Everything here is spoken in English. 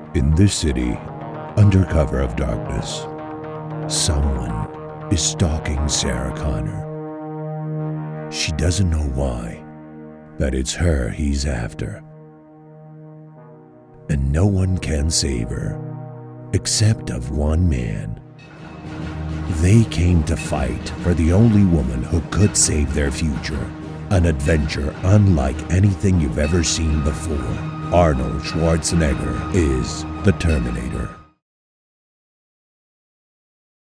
In this city, under cover of darkness, someone is stalking Sarah Connor. She doesn't know why, but it's her he's after. And no one can save her, except of one man. They came to fight for the only woman who could save their future, an adventure unlike anything you've ever seen before. Arnold Schwarzenegger is the Terminator.